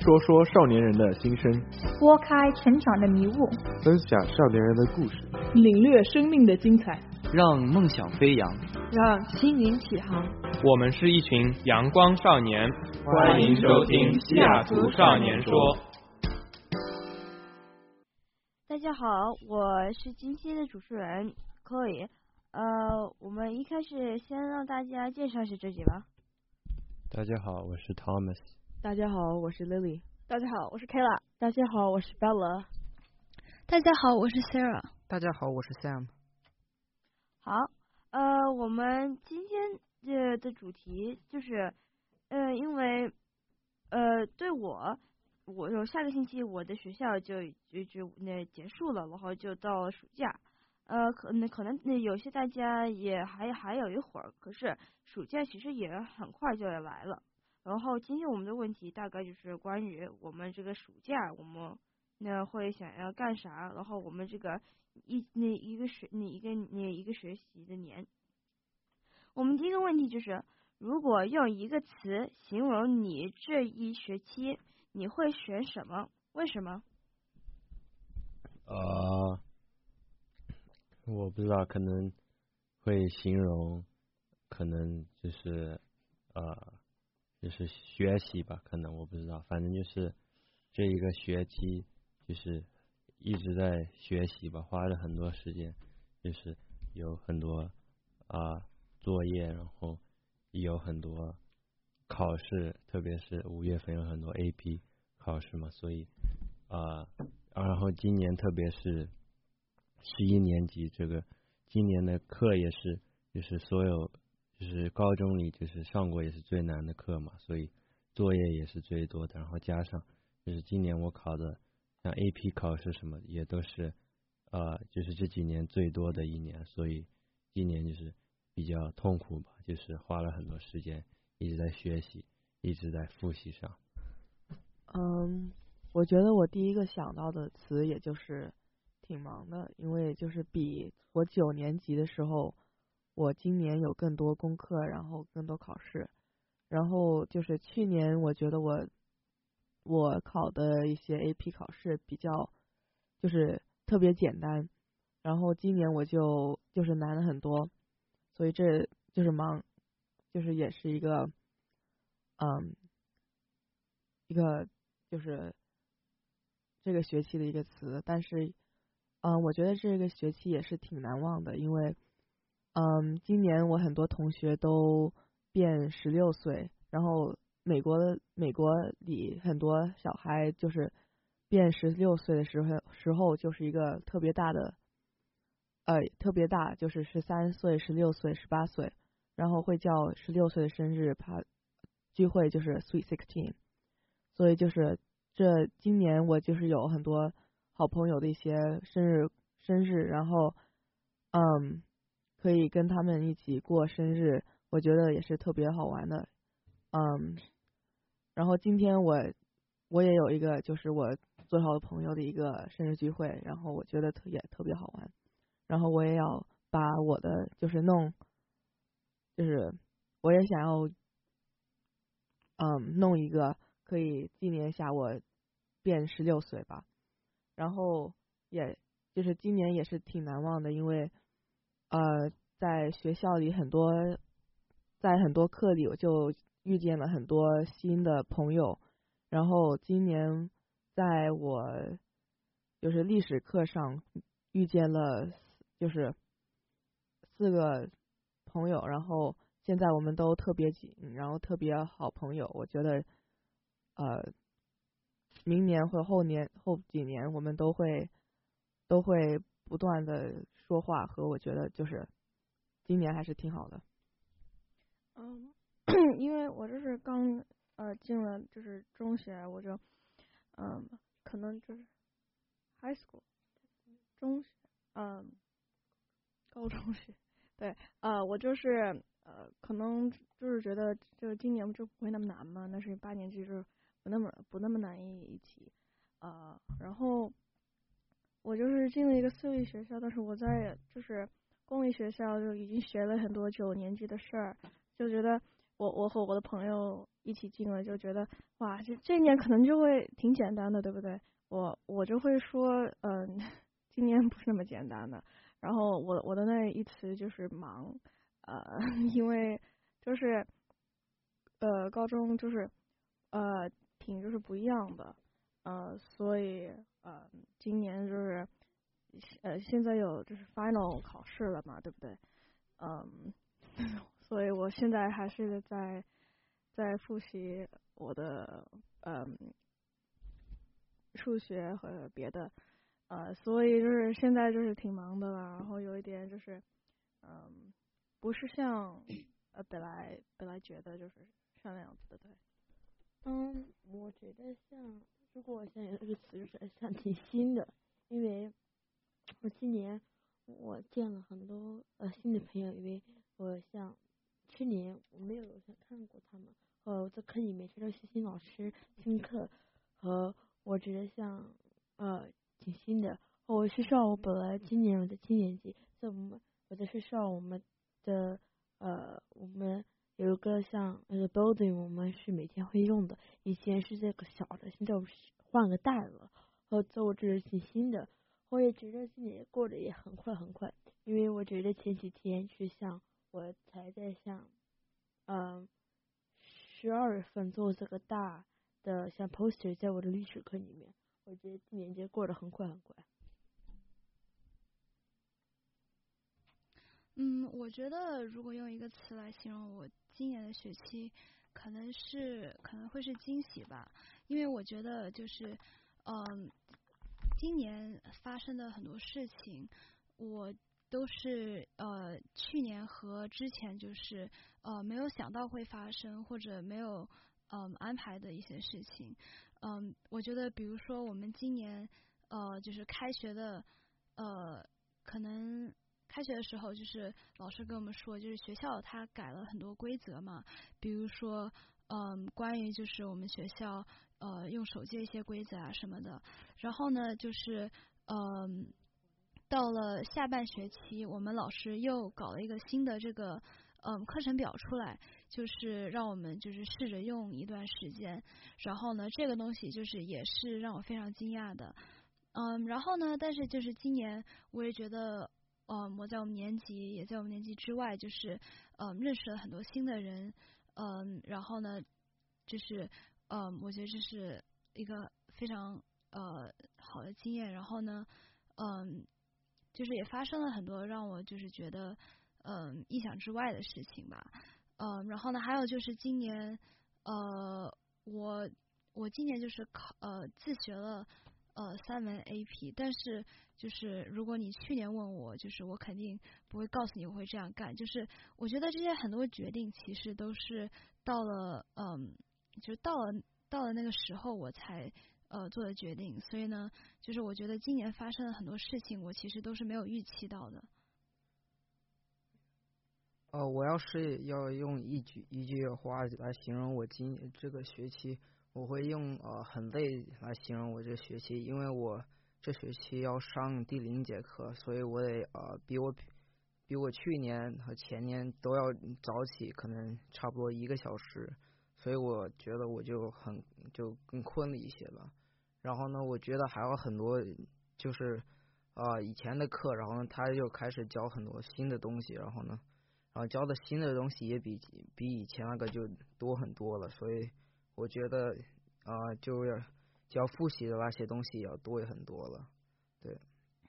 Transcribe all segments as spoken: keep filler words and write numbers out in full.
说说少年人的心声， 拨开成长的迷雾， 分享少年人的故事， 领略生命的精彩， 让梦想飞扬， 让心灵起航。 我们是一群阳光少年，欢迎收听西雅图少年说。 大家好，我是今天的主持人 Chloe。呃，我们一开始先让大家介绍一下自己吧。 大家好，我是 Thomas。 大家好，我是 Lily。 大家好，我是 Kayla。 大家好，我是 Bella。 大家好，我是 Sarah。 大家好，我是 Sam。 好，呃，我们今天的的主题就是，呃，因为，呃，对我，我有下个星期我的学校就就就那结束了，然后就到了暑假。呃，可能可能那有些大家也还还有一会儿，可是暑假其实也很快就要来了。然后今天我们的问题大概就是关于我们这个暑假我们那会想要干啥，然后我们这个一那一个学那一个那一个学习的年。我们第一个问题就是，如果用一个词形容你这一学期，你会选什么？为什么？ 呃。我不知道，可能会形容，可能就是呃，就是学习吧，可能我不知道，反正就是这一个学期就是一直在学习吧，花了很多时间，就是有很多啊、呃、作业，然后有很多考试，特别是五月份有很多 A P 考试嘛，所以啊、呃，然后今年特别是十一年级这个今年的课也是，就是所有就是高中里就是上过也是最难的课嘛，所以作业也是最多的，然后加上就是今年我考的像 A P 考试什么也都是呃就是这几年最多的一年，所以今年就是比较痛苦吧，就是花了很多时间一直在学习，一直在复习上。 嗯，我觉得我第一个想到的词也就是挺忙的，因为就是比我九年级的时候，我今年有更多功课，然后更多考试，然后就是去年我觉得我我考的一些 A P 考试比较就是特别简单，然后今年我就就是难了很多，所以这就是忙，就是也是一个嗯一个就是这个学期的一个词，但是嗯，我觉得这个学期也是挺难忘的，因为，嗯，今年我很多同学都变十六岁，然后美国的美国里很多小孩就是变十六岁的时候时候就是一个特别大的，呃，特别大，就是十三岁、十六岁、十八岁，然后会叫十六岁的生日趴聚会，就是 Sweet Sixteen， 所以就是这今年我就是有很多好朋友的一些生日生日，然后嗯可以跟他们一起过生日，我觉得也是特别好玩的。嗯然后今天我我也有一个就是我最好的朋友的一个生日聚会，然后我觉得特也特别好玩，然后我也要把我的就是弄就是我也想要嗯弄一个可以纪念一下我变十六岁吧。然后也就是今年也是挺难忘的，因为呃在学校里很多在很多课里我就遇见了很多新的朋友，然后今年在我就是历史课上遇见了就是四个朋友，然后现在我们都特别紧，然后特别好朋友，我觉得呃明年或后年后几年我们都会都会不断的说话，和我觉得就是今年还是挺好的。 嗯，因为我就是刚呃进了就是中学，我就嗯可能就是 high school 中学嗯高中学对呃我就是呃可能就是觉得就今年就不会那么难嘛，但是八年级就是不那么不那么难一一起，呃，然后我就是进了一个私立学校，但是我在就是公立学校就已经学了很多九年级的事儿，就觉得我我和我的朋友一起进了，就觉得哇，这这一年可能就会挺简单的，对不对？我我就会说，嗯、呃，今年不是那么简单的。然后我我的那一词就是忙，呃，因为就是呃高中就是呃挺就是不一样的，呃，所以呃今年就是呃现在有就是 final 考试了嘛，对不对？嗯，所以我现在还是在在复习我的嗯数学和别的。呃，所以就是现在就是挺忙的了，然后有一点就是，嗯，不是像呃本来本来觉得就是像那样子的，对。 嗯，我觉得像，如果我现在有这个词就是像挺新的，因为我今年我见了很多呃新的朋友，因为我像去年我没有像看过他们，呃我在课里面学到一些新老师、新课，和我觉得像呃。挺新的。我学校我本来今年我在七年级，在我们我在学校我们的呃我们有一个像那个 building 我们是每天会用的，以前是这个小的，现在我换个大了，和这我觉得挺新的。我也觉得今年过得也很快很快，因为我觉得前几天是像我才在像嗯十二月份做这个大的像 poster 在我的历史课里面。我觉得今年节过得很快很快。 嗯，我觉得如果用一个词来形容我今年的学期，可能是可能会是惊喜吧，因为我觉得就是嗯，今年发生的很多事情，我都是呃去年和之前就是呃没有想到会发生或者没有嗯安排的一些事情。嗯，我觉得比如说我们今年呃就是开学的呃可能开学的时候就是老师跟我们说，就是学校它改了很多规则嘛，比如说嗯关于就是我们学校呃用手机的一些规则啊什么的。然后呢就是嗯到了下半学期，我们老师又搞了一个新的这个嗯课程表出来，就是让我们就是试着用一段时间。然后呢这个东西就是也是让我非常惊讶的。嗯然后呢但是就是今年我也觉得嗯我在我们年级也在我们年级之外就是嗯认识了很多新的人。嗯然后呢就是嗯我觉得这是一个非常呃好的经验。然后呢嗯就是也发生了很多让我就是觉得嗯意想之外的事情吧。嗯然后呢还有就是今年呃我我今年就是考呃自学了呃三门 A P， 但是就是如果你去年问我，就是我肯定不会告诉你我会这样干。就是我觉得这些很多决定其实都是到了嗯就到了到了那个时候我才呃做的决定。所以呢就是我觉得今年发生了很多事情我其实都是没有预期到的。 呃，我要是要用一句一句话来形容我今这个学期，我会用呃很累来形容我这学期，因为我这学期要上第零节课，所以我得呃比我比我去年和前年都要早起，可能差不多一个小时，所以我觉得我就很就更困了一些吧。然后呢，我觉得还有很多就是呃以前的课，然后呢他又开始教很多新的东西，然后呢。然后教的新的东西也比比以前那个就多很多了，所以我觉得啊、呃，就要就要复习的那些东西也要多很多了，对。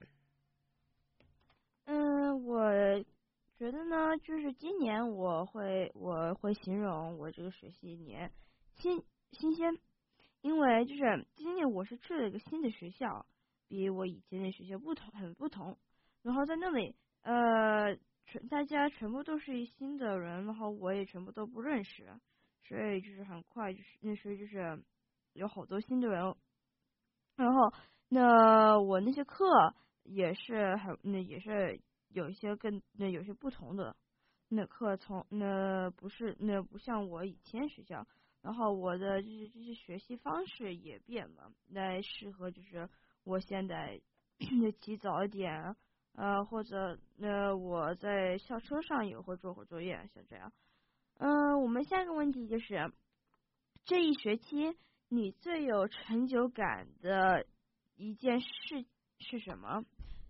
嗯，我觉得呢，就是今年我会我会形容我这个学习年新新鲜，因为就是今年我是去了一个新的学校，比我以前的学校不同很不同，然后在那里呃。全大家全部都是新的人，然后我也全部都不认识，所以就是很快就是那时候就是有好多新的人，然后那我那些课也是很那也是有一些跟那有些不同的那课从那不是那不像我以前学校，然后我的就是这些学习方式也变了，来适合就是我现在起早一点。呃，或者呃，我在校车上也会做会作业，像这样。嗯、呃，我们下一个问题就是， 这一学期你最有成就感的一件事是什么？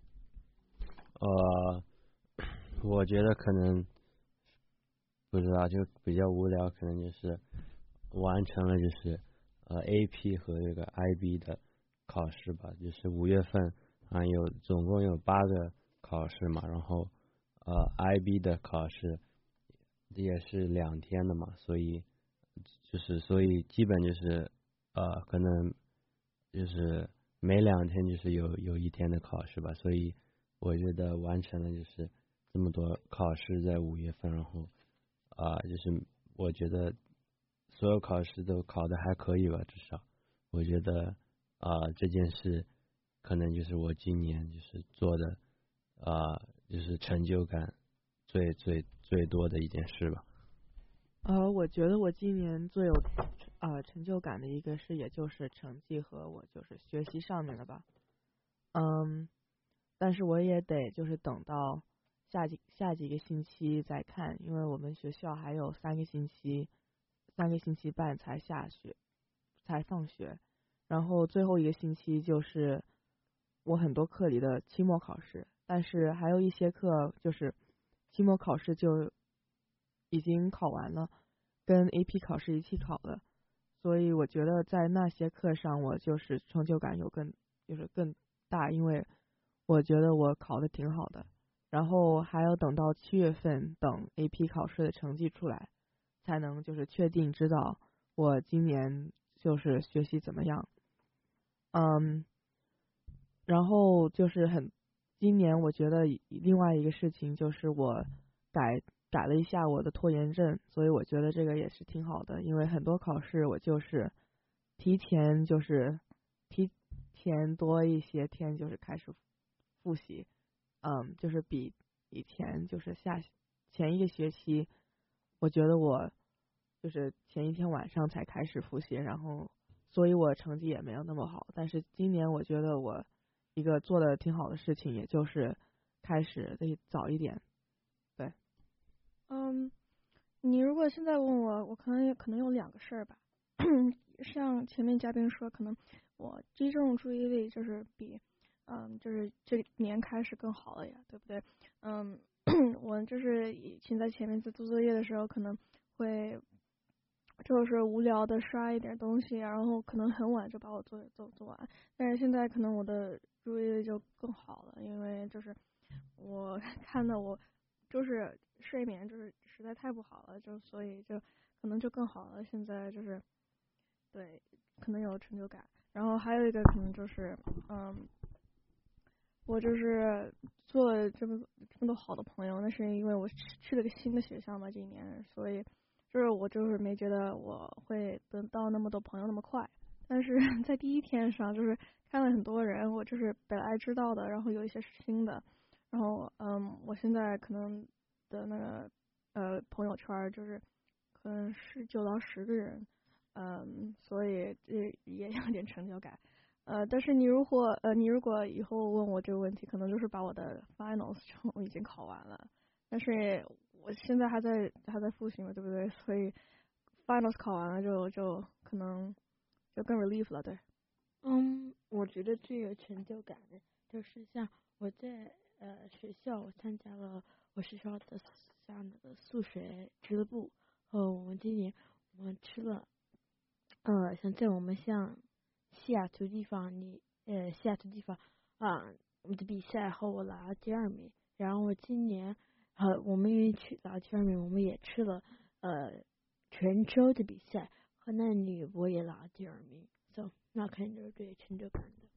呃，我觉得可能不知道，就比较无聊，可能就是完成了就是呃 A P 和这个 I B 的考试吧，就是五月份啊有总共有八个考试嘛，然后呃 I B 的考试也是两天的嘛，所以就是所以基本就是呃可能就是每两天就是有有一天的考试吧，所以我觉得完成了就是这么多考试在五月份，然后啊、呃、就是我觉得所有考试都考得还可以吧，至少我觉得啊、呃、这件事可能就是我今年就是做的啊、呃、就是成就感最最最多的一件事吧。 呃，我觉得我今年最有呃成就感的一个事，也就是成绩和我就是学习上面的吧。嗯，但是我也得就是等到下几下几个星期再看，因为我们学校还有三个星期，三个星期半才下学，才放学，然后最后一个星期就是我很多课里的期末考试，但是还有一些课就是期末考试就已经考完了，跟 A P 考试一起考的，所以我觉得在那些课上我就是成就感有更就是更大，因为我觉得我考的挺好的，然后还要等到七月份等 A P 考试的成绩出来，才能就是确定知道我今年就是学习怎么样。嗯，然后就是很今年我觉得另外一个事情就是我改改了一下我的拖延症，所以我觉得这个也是挺好的，因为很多考试我就是提前就是提前多一些天就是开始复习，嗯，就是比以前就是下前一个学期，我觉得我就是前一天晚上才开始复习，然后所以我成绩也没有那么好，但是今年我觉得我一个做的挺好的事情，也就是开始得早一点。对， 嗯，你如果现在问我，我可能也可能有两个事儿吧。像前面嘉宾说，可能我集中注意力就是比，嗯，就是这年开始更好了呀，对不对？嗯，我就是以前在前面在做作业的时候，可能会就是无聊的刷一点东西，然后可能很晚就把我作业做做完。但是现在可能我的注意力就更好了，因为就是我看到我就是睡眠就是实在太不好了，就所以就可能就更好了。现在就是对，可能有成就感。然后还有一个可能就是嗯，我就是做了这么这么多好的朋友，那是因为我去了个新的学校嘛，今年，所以就是我就是没觉得我会得到那么多朋友那么快。但是在第一天上，就是看了很多人，我就是本来知道的，然后有一些是新的，然后嗯，我现在可能的那个呃朋友圈就是可能是九到十个人，嗯，所以这也有点成就感。呃，但是你如果呃你如果以后问我这个问题，可能就是把我的 finals 就已经考完了，但是我现在还在还在复习嘛，对不对？所以 finals 考完了就就可能就更 relief 了，对。 嗯，我觉得最有成就感的就是像我在呃学校，我参加了我学校的像那个数学俱乐部，和我们今年我们吃了，呃，像在我们像西雅图地方，你呃西雅图地方啊，我们的比赛和我拿了第二名，然后我今年呃我们因为去拿第二名，我们也吃了呃全州的比赛，和那里我也拿了第二名。So, 那肯定就是最成就感的。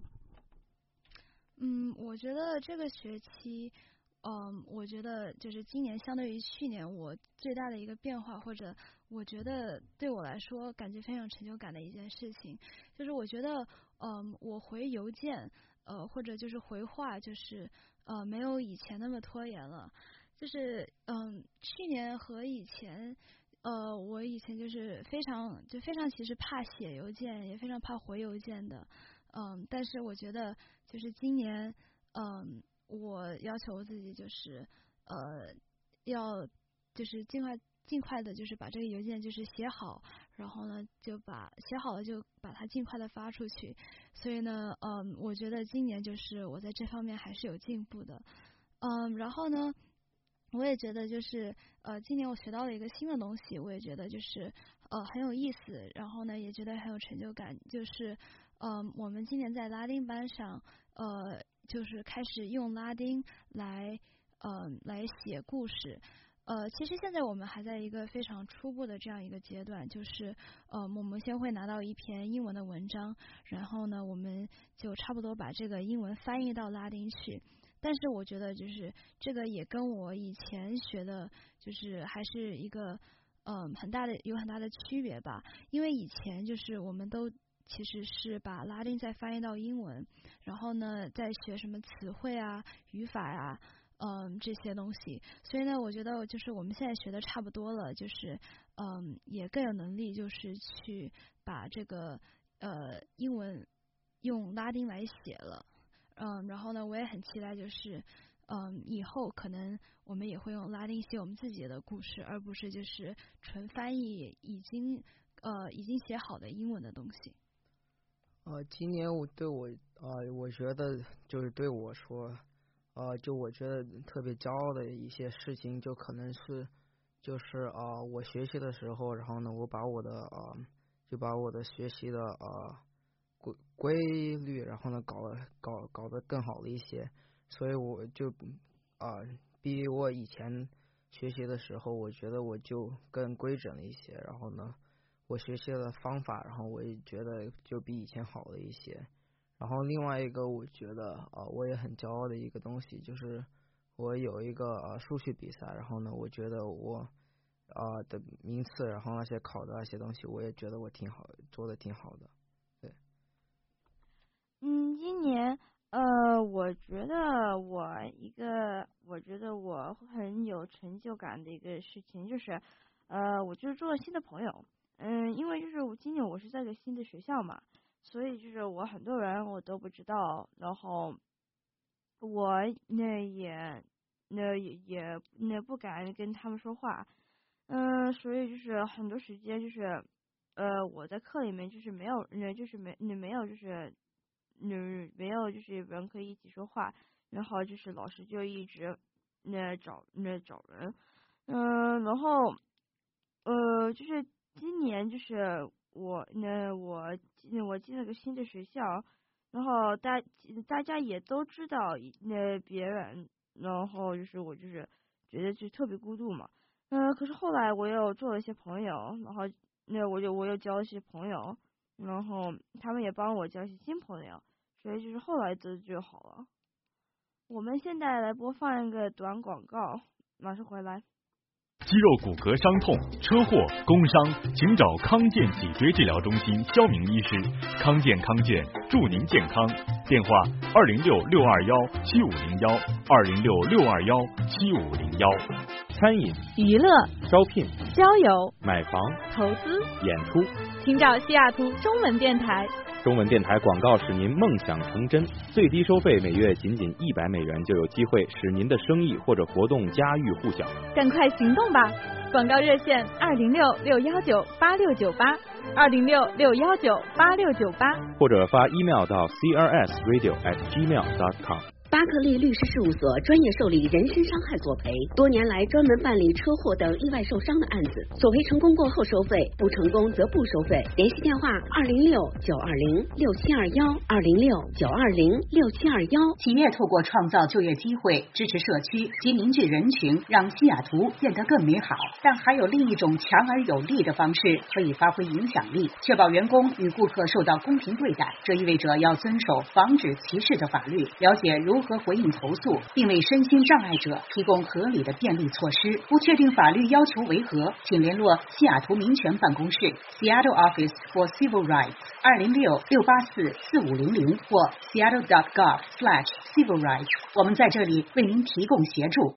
嗯，我觉得这个学期，嗯，我觉得就是今年相对于去年，我最大的一个变化，或者我觉得对我来说感觉非常成就感的一件事情，就是我觉得，嗯，我回邮件，呃，或者就是回话，就是呃，没有以前那么拖延了，就是嗯，去年和以前。呃，我以前就是非常就非常其实怕写邮件，也非常怕回邮件的，嗯，但是我觉得就是今年，嗯，我要求我自己就是呃要就是尽快尽快的就是把这个邮件就是写好， 然后呢就把写好了就把它尽快的发出去。所以呢，嗯，我觉得今年就是我在这方面还是有进步的。嗯，然后呢，我也觉得就是呃，今年我学到了一个新的东西，我也觉得就是呃很有意思，然后呢也觉得很有成就感，就是嗯、呃，我们今年在拉丁班上呃就是开始用拉丁来嗯、呃、来写故事。呃，其实现在我们还在一个非常初步的这样一个阶段，就是呃，我们先会拿到一篇英文的文章，然后呢，我们就差不多把这个英文翻译到拉丁去。但是我觉得就是这个也跟我以前学的，就是还是一个嗯、呃、很大的有很大的区别吧。因为以前就是我们都其实是把拉丁再翻译到英文，然后呢再学什么词汇啊、语法啊。嗯，这些东西，所以呢，我觉得就是我们现在学的差不多了，就是嗯，也更有能力，就是去把这个呃英文用拉丁来写了，嗯，然后呢，我也很期待，就是嗯，以后可能我们也会用拉丁写我们自己的故事，而不是就是纯翻译已经呃已经写好的英文的东西。 呃，今年我对我呃，我觉得就是对我说。呃，就我觉得特别骄傲的一些事情，就可能是，就是啊、呃，我学习的时候，然后呢，我把我的呃，就把我的学习的呃规规律，然后呢，搞搞搞得更好了一些，所以我就啊、呃，比我以前学习的时候，我觉得我就更规整了一些，然后呢，我学习的方法，然后我也觉得就比以前好了一些。然后另外一个我觉得啊、呃，我也很骄傲的一个东西，就是我有一个呃数学比赛，然后呢，我觉得我啊、呃、的名次，然后那些考的那些东西，我也觉得我挺好，做的挺好的，对。 嗯，今年呃，我觉得我一个，我觉得我很有成就感的一个事情，就是呃，我就是做了新的朋友，嗯，因为就是我今年我是在一个新的学校嘛。所以就是我很多人我都不知道，然后我那也那也也那不敢跟他们说话，嗯、呃，所以就是很多时间就是呃我在课里面就是没有那就是没那没有就是那没有就是人可以一起说话，然后就是老师就一直那找那找人，嗯、呃，然后呃就是今年就是我那我我进了个新的学校，然后大大家也都知道那别人，然后就是我就是觉得就特别孤独嘛，嗯、呃，可是后来我又做了一些朋友，然后那我就我又交了一些朋友，然后他们也帮我交一些新朋友，所以就是后来就就好了。我们现在来播放一个短广告，马上回来。 肌肉骨骼伤痛、车祸、工伤，请找康健脊椎治疗中心肖明医师。康健康健，祝您健康。电话：二零六六二幺七五零幺，二零六六二幺七五零幺。 餐饮、 娱乐、 招聘、 交友、 买房、 投资、 演出， 请找西雅图中文电台。 中文电台广告使您梦想成真，最低收费每月仅仅一百美元，就有机会使您的生意或者活动家喻户晓。 赶快行动吧！广告热线二零六六幺九八六九八，二零六六幺九八六九八， 或者发 email 到 c r s radio at gmail dot com。 巴克利律师事务所专业受理人身伤害索赔，多年来专门办理车祸等意外受伤的案子，索赔成功过后收费，不成功则不收费。联系电话二零六九二零六七二幺，二零六九二零六七二幺。 企业透过创造就业机会，支持社区及凝聚人群，让西雅图变得更美好。但还有另一种强而有力的方式，可以发挥影响力，确保员工与顾客受到公平对待。这意味着要遵守防止歧视的法律，了解如何回应投诉，并为身心障碍者提供合理的便利措施。不确定法律要求为何，请联络西雅图民权办公室 Seattle Office for Civil Rights 二零六六八四四五零零或 seattle dot gov slash civil rights。我们在这里为您提供协助。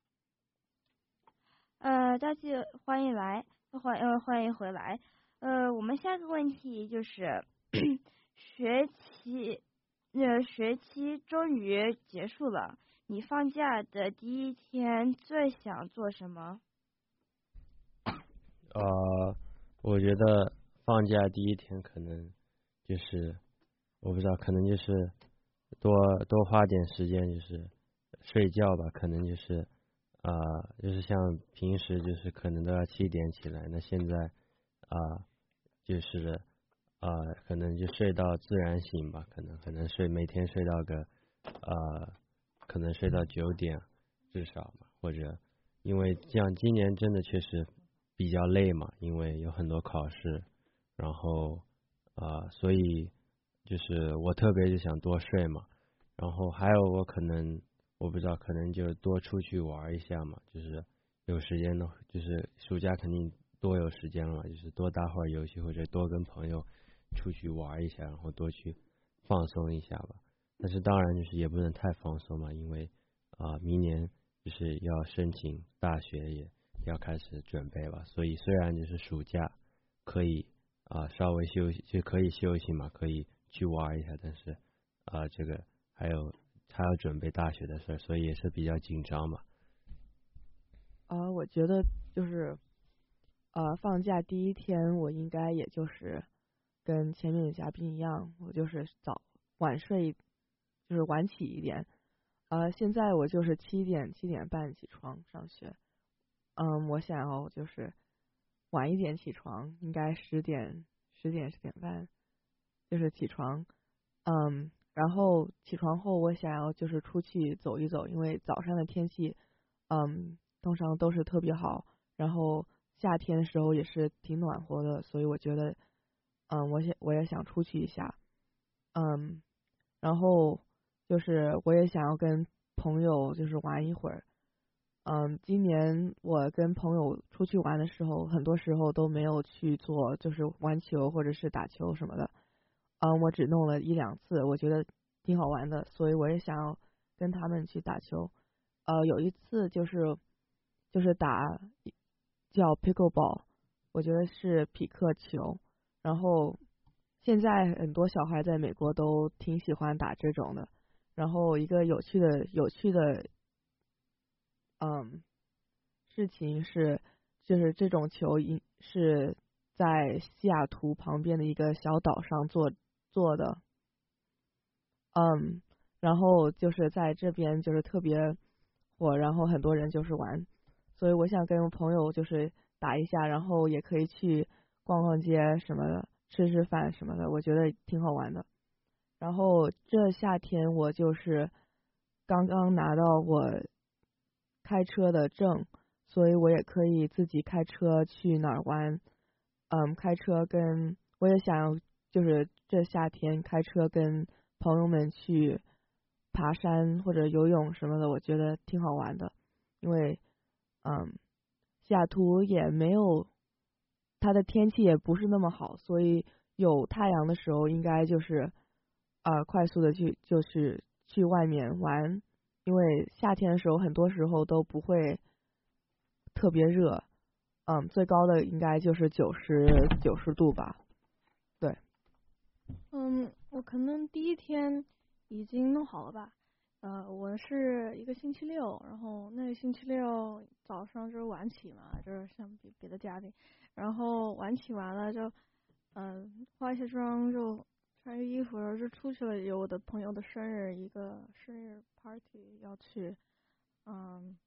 呃，大家欢迎来，欢呃欢迎回来。呃，我们下一个问题就是学期。呃，学期终于结束了，你放假的第一天最想做什么？ 呃， 我觉得放假第一天可能就是我不知道，可能就是多多花点时间就是睡觉吧，可能就是啊、呃，就是像平时就是可能都要七点起来，那现在啊、呃、就是啊、呃、可能就睡到自然醒吧，可能可能睡每天睡到个呃可能睡到九点至少嘛，或者因为像今年真的确实比较累嘛，因为有很多考试，然后啊、呃、所以就是我特别就想多睡嘛，然后还有我可能我不知道可能就多出去玩一下嘛，就是有时间的，就是暑假肯定多有时间了，就是多打会儿游戏或者多跟朋友出去玩一下，然后多去放松一下吧。但是当然就是也不能太放松嘛，因为啊、呃、明年就是要申请大学，也要开始准备吧。所以虽然就是暑假可以啊、呃、稍微休息，就可以休息嘛，可以去玩一下，但是啊、呃、这个还有还要准备大学的事，所以也是比较紧张嘛。 啊、呃，我觉得就是呃放假第一天，我应该也就是跟前面的嘉宾一样，我就是早晚睡，就是晚起一点。呃，现在我就是七点七点半起床上学，嗯，我想要就是晚一点起床，应该十点十点十点半就是起床，嗯，然后起床后我想要就是出去走一走，因为早上的天气，嗯，通常都是特别好，然后夏天的时候也是挺暖和的，所以我觉得，嗯，我想我也想出去一下，嗯，然后就是我也想要跟朋友就是玩一会儿，嗯，今年我跟朋友出去玩的时候，很多时候都没有去做就是玩球或者是打球什么的，嗯，我只弄了一两次，我觉得挺好玩的，所以我也想要跟他们去打球。呃，有一次就是就是打叫 pickleball， 我觉得是匹克球，然后现在很多小孩在美国都挺喜欢打这种的。然后一个有趣的有趣的嗯事情是，就是这种球一是在西雅图旁边的一个小岛上做做的，嗯，然后就是在这边就是特别火，然后很多人就是玩，所以我想跟我朋友就是打一下，然后也可以去逛逛街什么的，吃吃饭什么的，我觉得挺好玩的。然后这夏天我就是刚刚拿到我开车的证，所以我也可以自己开车去哪儿玩。嗯，开车跟我也想就是这夏天开车跟朋友们去爬山或者游泳什么的，我觉得挺好玩的。因为嗯，西雅图也没有它的天气也不是那么好，所以有太阳的时候应该就是啊、呃、快速的去就是去外面玩，因为夏天的时候很多时候都不会特别热，嗯，最高的应该就是九十九十度吧，对。 嗯，我可能第一天已经弄好了吧。呃，我是一个星期六，然后那个星期六早上就是晚起嘛，就是像别别的家庭，然后晚起完了就，嗯、呃，化一下妆就穿个衣服，然后就出去了。有我的朋友的生日，一个生日 party 要去，嗯，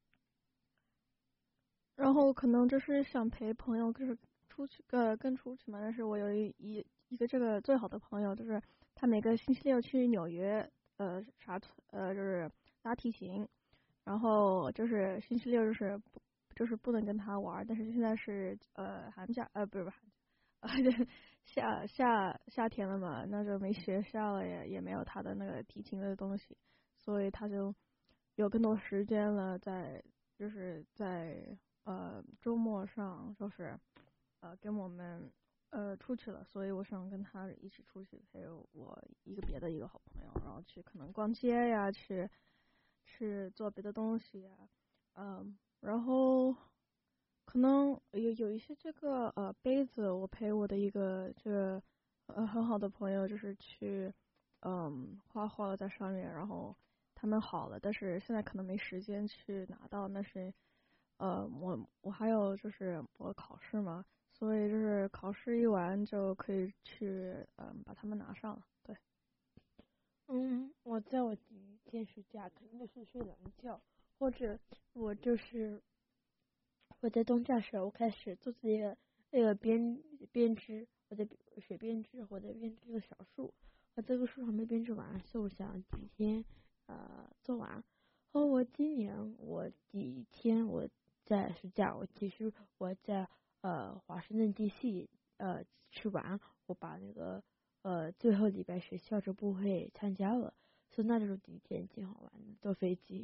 然后可能就是想陪朋友，就是出去呃跟出去嘛。但是我有一一一个这个最好的朋友，就是他每个星期六去纽约。呃，啥呃就是拉提琴，然后就是星期六就是不就是不能跟他玩，但是现在是呃寒假呃不是不是寒假，呃夏夏夏天了嘛，那就没学校了，也也没有他的那个提琴的东西，所以他就有更多时间了，在就是在呃周末上就是呃跟我们。呃，出去了，所以我想跟他一起出去，陪我一个别的一个好朋友，然后去可能逛街呀，去去做别的东西呀，嗯，然后可能有有一些这个呃杯子，我陪我的一个这个呃很好的朋友，就是去嗯画画了在上面，然后他们好了，但是现在可能没时间去拿到，那是呃我我还有就是我考试嘛。 所以就是考试一完就可以去嗯把它们拿上了。对。 嗯，我在我第一天暑假肯定是睡懒觉，或者我就是我在冬假时候我开始做自己的那个编编织，我在学编织，我在编织这个小树，我这个树还没编织完，所以我想几天呃做完。和我今年我第一天我在暑假，我其实我在呃华盛顿 D C 呃吃完，我把那个呃最后礼拜学校这部会参加了，所以那就是第一天挺好玩的，坐飞机。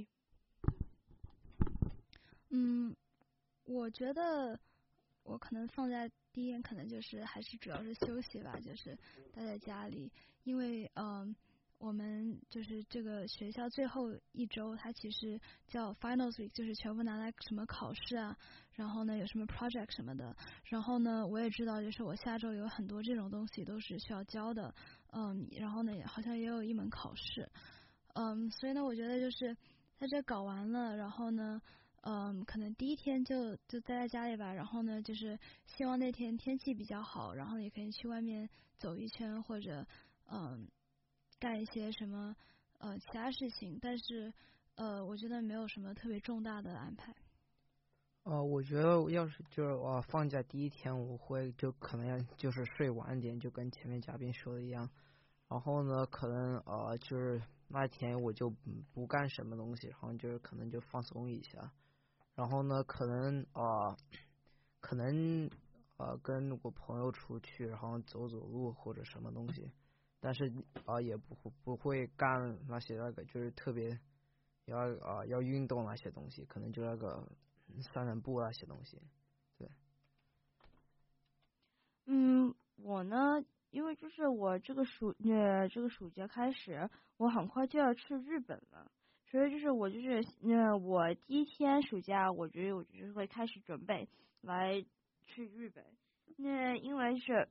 嗯，我觉得我可能放在第一天，可能就是还是主要是休息吧，就是待在家里，因为嗯。我们就是这个学校最后一周，它其实叫 Finals Week， 就是全部拿来什么考试啊，然后呢有什么 project 什么的，然后呢我也知道，就是我下周有很多这种东西都是需要交的，嗯，然后呢好像也有一门考试，嗯，所以呢我觉得就是在这搞完了，然后呢，嗯，可能第一天就就待在家里吧，然后呢就是希望那天天气比较好，然后也可以去外面走一圈或者嗯。干一些什么呃其他事情，但是呃我觉得没有什么特别重大的安排。 呃，我觉得要是就是呃放假第一天，我会就可能就是睡晚点，就跟前面嘉宾说的一样。然后呢，可能呃就是那天我就不干什么东西，然后就是可能就放松一下。然后呢，可能呃可能呃跟我朋友出去，然后走走路或者什么东西。但是啊、呃，也不不会干那些那个，就是特别要啊、呃、要运动那些东西，可能就那个散散步那些东西，对。 嗯，我呢，因为就是我这个暑呃这个暑假开始，我很快就要去日本了，所以就是我就是呃我第一天暑假，我觉得我就是会开始准备来去日本，那因为是。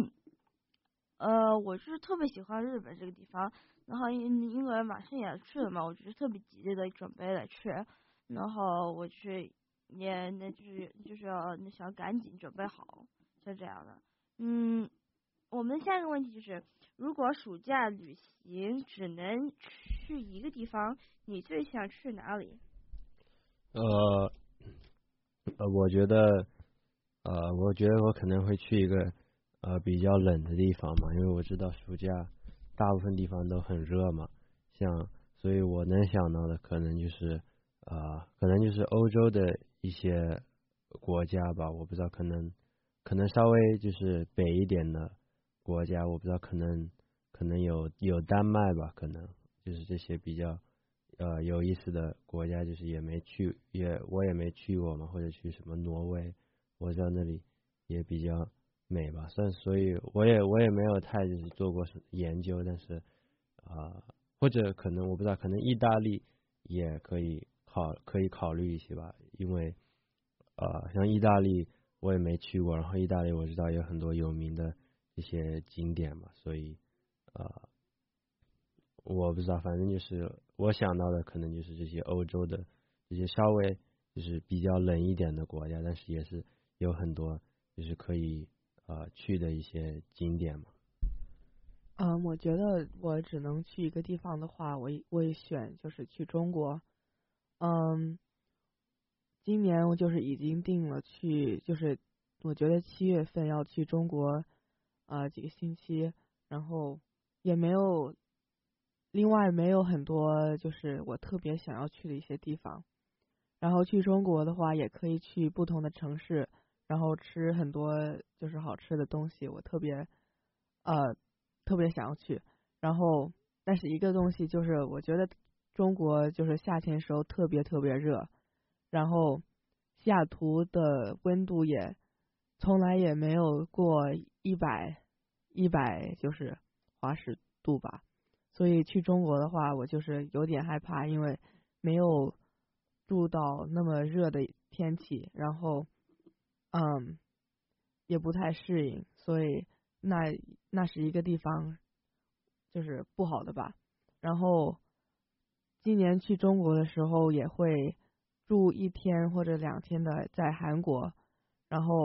呃，我是特别喜欢日本这个地方，然后因因为马上也要去了嘛，我就是特别急着的准备来去，然后我去也那就是就是要那想赶紧准备好，就这样的。嗯，我们下一个问题就是，如果暑假旅行只能去一个地方，你最想去哪里？ 呃呃，我觉得呃，我觉得我可能会去一个。呃，比较冷的地方嘛，因为我知道暑假大部分地方都很热嘛，像，所以我能想到的可能就是呃，可能就是欧洲的一些国家吧，我不知道，可能可能稍微就是北一点的国家，我不知道，可能可能有有丹麦吧，可能就是这些比较呃有意思的国家，就是也没去，也我也没去过嘛，或者去什么挪威，我知道那里也比较。美吧，算，所以我也我也没有太就是做过研究，但是啊、呃，或者可能我不知道，可能意大利也可以考可以考虑一些吧，因为呃，像意大利我也没去过，然后意大利我知道有很多有名的一些景点嘛，所以呃，我不知道，反正就是我想到的可能就是这些欧洲的这些稍微就是比较冷一点的国家，但是也是有很多就是可以。呃，去的一些景点嘛。 嗯，我觉得我只能去一个地方的话，我我也选就是去中国。嗯，今年我就是已经定了去，就是我觉得七月份要去中国，呃，几个星期，然后也没有，另外没有很多就是我特别想要去的一些地方。然后去中国的话，也可以去不同的城市。然后吃很多就是好吃的东西，我特别呃特别想要去。然后但是一个东西就是我觉得中国就是夏天时候特别特别热，然后西雅图的温度也从来也没有过一百一百就是华氏度吧，所以去中国的话我就是有点害怕，因为没有住到那么热的天气，然后嗯，也不太适应，所以那那是一个地方，就是不好的吧。然后今年去中国的时候，也会住一天或者两天的在韩国，然后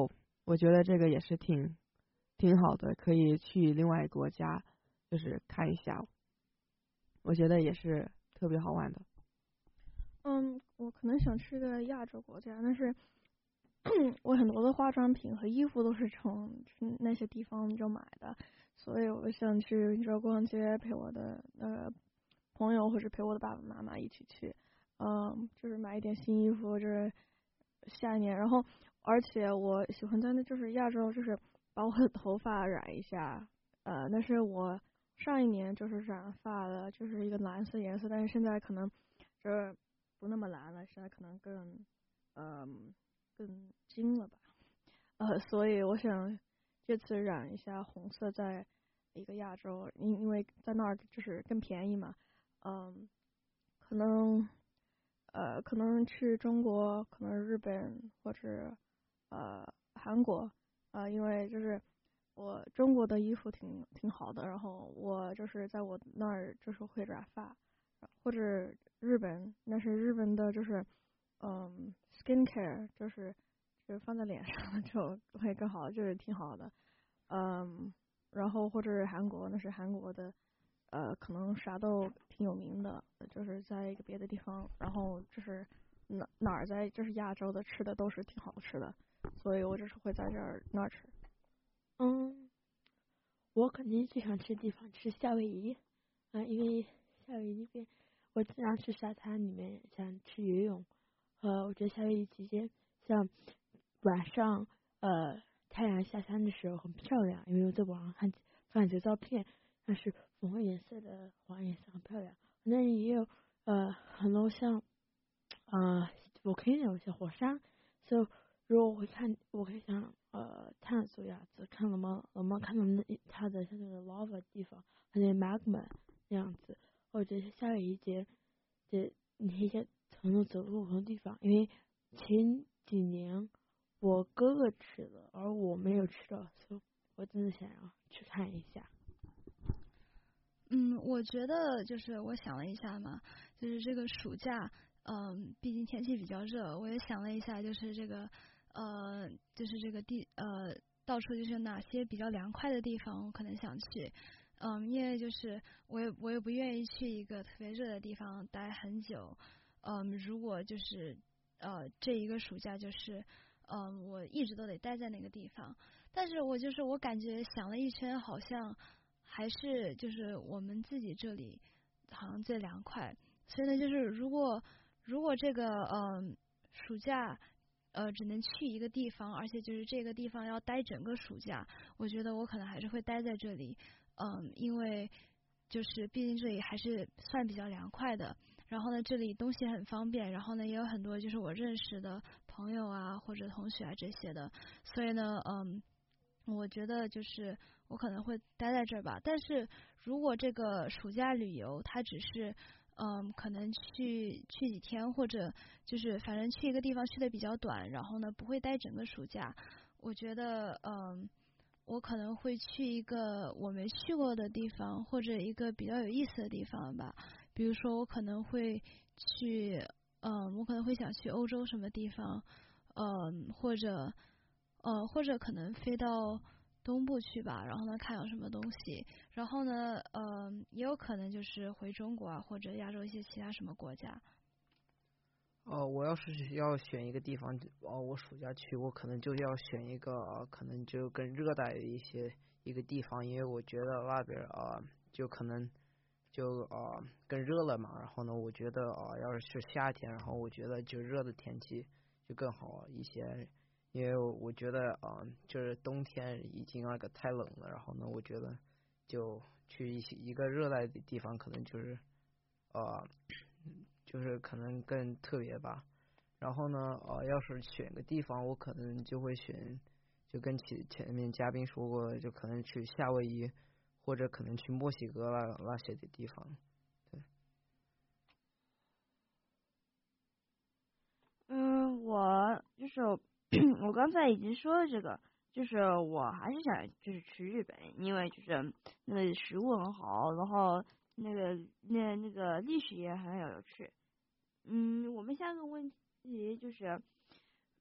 我觉得这个也是挺挺好的，可以去另外国家就是看一下，我觉得也是特别好玩的。 嗯，我可能想去个亚洲国家，但是我很多的化妆品和衣服都是从那些地方就买的，所以我想去你知道逛街，陪我的呃朋友或者陪我的爸爸妈妈一起去，嗯，就是买一点新衣服，就是下一年，然后而且我喜欢在那就是亚洲，就是把我的头发染一下，呃，但是我上一年就是染发了，就是一个蓝色颜色，但是现在可能就是不那么蓝了，现在可能更嗯。更金了吧，呃，所以我想这次染一下红色，在一个亚洲，因因为在那儿就是更便宜嘛，嗯，可能呃可能去中国，可能日本或者呃韩国，呃，因为就是我中国的衣服挺挺好的，然后我就是在我那儿就是会染发，或者日本，那是日本的就是嗯 skincare 就是就是放在脸上就会更好，就是挺好的，嗯，然后或者是韩国，那是韩国的，呃，可能啥都挺有名的，就是在一个别的地方，然后就是哪哪儿在就是亚洲的吃的都是挺好吃的，所以我就是会在这儿那儿吃。 嗯，我肯定最想去的地方是夏威夷，啊、呃，因为夏威夷那边我经常去沙滩里面想去游泳，呃，我觉得夏威夷期间像晚上呃太阳下山的时候很漂亮，因为我在网上看看这照片，但是粉红颜色的黄颜色很漂亮。那里也有呃很多像呃 volcano 像火山，所以如果我会看，我会想呃探索呀，子看能不能能不能看到那它的像那个 lava 地方，还有 magma 那样子，或者是夏威夷节的那些从头走路的地方，因为前几年我哥哥吃了，而我没有吃到，所以我真的想要去看一下。 嗯，我觉得就是我想了一下嘛，就是这个暑假，嗯，毕竟天气比较热，我也想了一下，就是这个呃，就是这个地呃，到处就是哪些比较凉快的地方，我可能想去。嗯，因为就是我也我也不愿意去一个特别热的地方待很久。嗯，如果就是呃这一个暑假就是嗯我一直都得待在那个地方，但是我就是我感觉想了一圈，好像还是就是我们自己这里好像最凉快。所以呢，就是如果如果这个嗯暑假呃只能去一个地方，而且就是这个地方要待整个暑假，我觉得我可能还是会待在这里。嗯，因为就是毕竟这里还是算比较凉快的，然后呢这里东西很方便，然后呢也有很多就是我认识的朋友啊或者同学啊这些的，所以呢嗯我觉得就是我可能会待在这儿吧。但是如果这个暑假旅游它只是嗯可能去去几天，或者就是反正去一个地方去的比较短，然后呢不会待整个暑假，我觉得嗯我可能会去一个我没去过的地方，或者一个比较有意思的地方吧。比如说我可能会去嗯我可能会想去欧洲什么地方，嗯或者呃或者可能飞到东部去吧，然后呢看有什么东西，然后呢呃也有可能就是回中国啊，或者亚洲一些其他什么国家。 哦，我要是要选一个地方，哦，我暑假去，我可能就要选一个，呃、可能就更热带的一些一个地方，因为我觉得那边啊、呃，就可能就啊、呃、更热了嘛。然后呢，我觉得啊、呃，要是是夏天，然后我觉得就热的天气就更好一些，因为我觉得啊、呃，就是冬天已经那个太冷了，然后呢，我觉得就去一些一个热带的地方，可能就是啊。呃就是可能更特别吧。然后呢，呃，要是选个地方，我可能就会选，就跟前前面嘉宾说过，就可能去夏威夷，或者可能去墨西哥那那些的地方。对。 嗯，我就是我刚才已经说了这个，就是我还是想就是去日本，因为就是那个食物很好，然后那个那那个历史也很有趣。嗯，我们下个问题就是，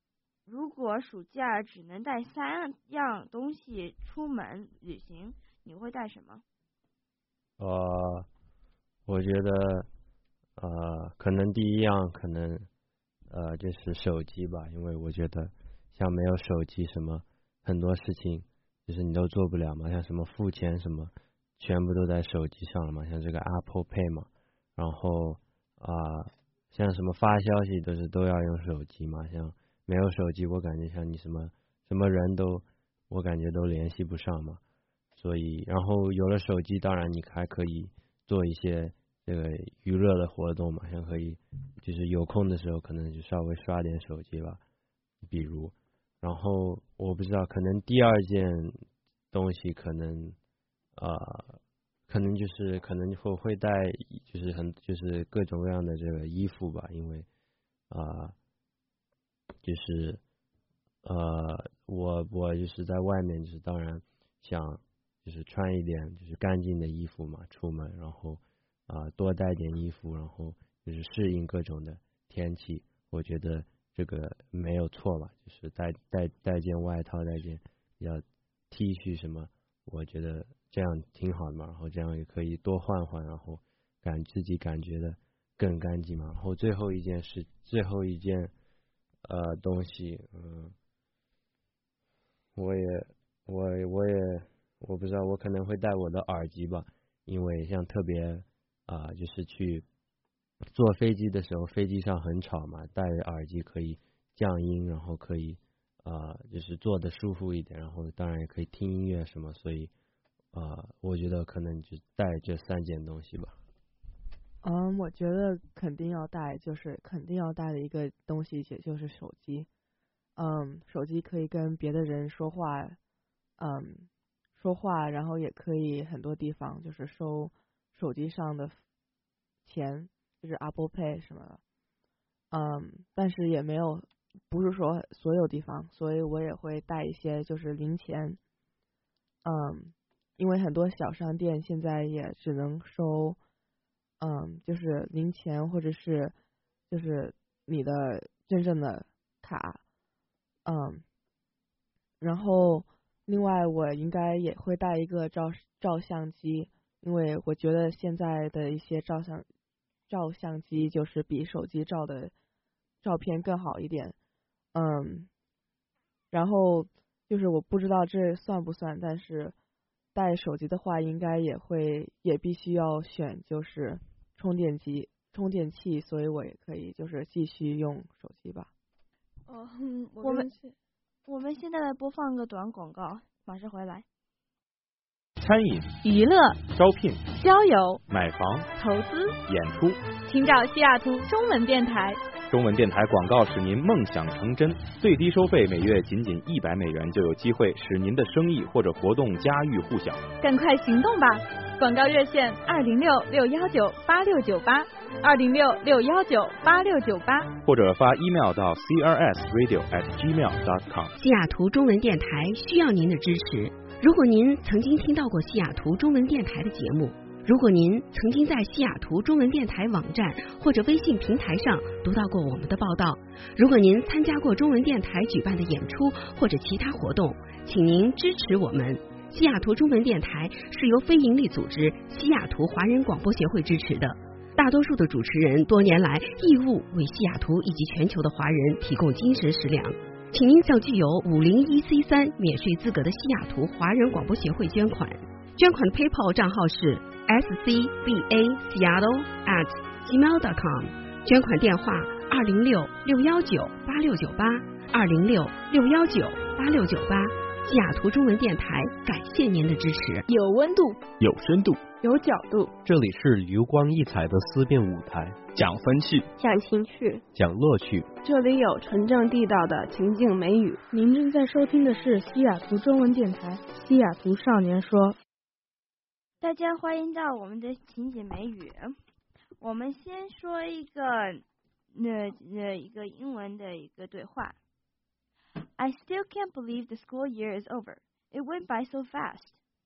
如果暑假只能带三样东西出门旅行，你会带什么？ 呃，我觉得呃，可能第一样可能呃就是手机吧，因为我觉得像没有手机什么很多事情就是你都做不了嘛，像什么付钱什么全部都在手机上了嘛，像这个 Apple Pay 嘛，然后啊、呃、像什么发消息都是都要用手机嘛，像没有手机我感觉像你什么什么人都我感觉都联系不上嘛，所以然后有了手机当然你还可以做一些这个娱乐的活动嘛，像可以就是有空的时候可能就稍微刷点手机吧，比如然后我不知道可能第二件东西可能呃可能就是可能会会带就是很就是各种各样的这个衣服吧，因为啊、呃、就是呃我我就是在外面就是当然想就是穿一点就是干净的衣服嘛出门，然后啊、呃、多带点衣服，然后就是适应各种的天气，我觉得这个没有错吧，就是带带带件外套带件要 T 恤什么，我觉得这样挺好的嘛，然后这样也可以多换换，然后感自己感觉的更干净嘛。然后最后一件事，最后一件呃东西，嗯，我也我我也我不知道，我可能会带我的耳机吧，因为像特别啊、呃，就是去坐飞机的时候，飞机上很吵嘛，戴着耳机可以降音，然后可以啊、呃，就是坐的舒服一点，然后当然也可以听音乐什么，所以啊、呃，我觉得可能就带这三件东西吧。 嗯，我觉得肯定要带，就是肯定要带的一个东西，也就是手机。嗯，手机可以跟别的人说话，嗯，说话，然后也可以很多地方就是收手机上的钱，就是 Apple Pay 什么的。嗯，但是也没有，不是说所有地方，所以我也会带一些就是零钱。嗯，因为很多小商店现在也只能收。嗯，就是零钱或者是就是你的真正的卡，嗯，然后另外我应该也会带一个照照相机，因为我觉得现在的一些照相照相机就是比手机照的照片更好一点，嗯，然后就是我不知道这算不算，但是带手机的话应该也会也必须要选就是充电机、充电器，所以我也可以就是继续用手机吧。 哦，嗯、我, 我们我们现在来播放个短广告，马上回来。 餐饮、 娱乐、 招聘、 交友、 买房、 投资、 演出， 请找西雅图中文电台。 中文电台广告使您梦想成真，最低收费每月仅仅一百美元，就有机会使您的生意或者活动家喻户晓。 赶快行动吧！广告热线二零六六幺九八六九八，二零六六幺九八六九八， 或者发 email 到 c r s radio at gmail dot com。 西雅图中文电台需要您的支持。如果您曾经听到过西雅图中文电台的节目，如果您曾经在西雅图中文电台网站或者微信平台上读到过我们的报道，如果您参加过中文电台举办的演出或者其他活动，请您支持我们。西雅图中文电台是由非营利组织西雅图华人广播协会支持的，大多数的主持人多年来义务为西雅图以及全球的华人提供精神食粮，请您向具有五零一 C 三免税资格的西雅图华人广播协会捐款，捐款的 PayPal 账号是 s c b a seattle at gmail dot com， 捐款电话二零六六幺九八六九八，二零六六幺九八六九八。西雅图中文电台感谢您的支持。 有温度， 有深度， 有角度， 这里是流光溢彩的思辨舞台，讲风趣， 讲情趣， 讲乐趣， 这里有纯正地道的情境美语。您正在收听的是西雅图中文电台西雅图少年说。 大家欢迎到我们的情景美语。我们先说一个那那一个英文的一个对话。I still can't believe the school year is over. It went by so fast.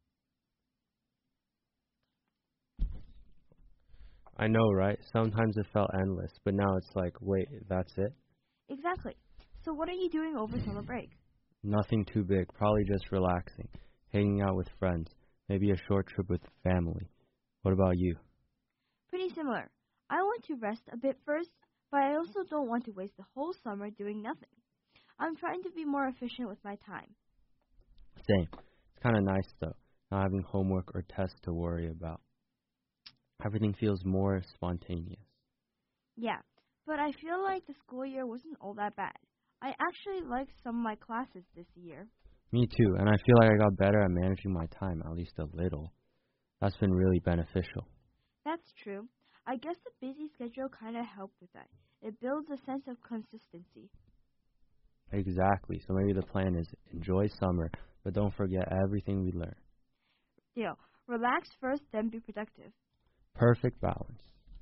I know, right? Sometimes it felt endless, but now it's like, wait, that's it? Exactly. So what are you doing over summer break? Nothing too big, probably just relaxing, hanging out with friends, maybe a short trip with family. What about you? Pretty similar. I want to rest a bit first, but I also don't want to waste the whole summer doing nothing. I'm trying to be more efficient with my time. Same. It's kind of nice though, not having homework or tests to worry about. Everything feels more spontaneous. Yeah, but I feel like the school year wasn't all that bad. I actually liked some of my classes this year. Me too, and I feel like I got better at managing my time, at least a little. That's been really beneficial. That's true. I guess the busy schedule kind of helped with that. It builds a sense of consistency. Exactly. So maybe the plan is enjoy summer, but don't forget everything we learn. Deal. Relax first, then be productive. Perfect balance.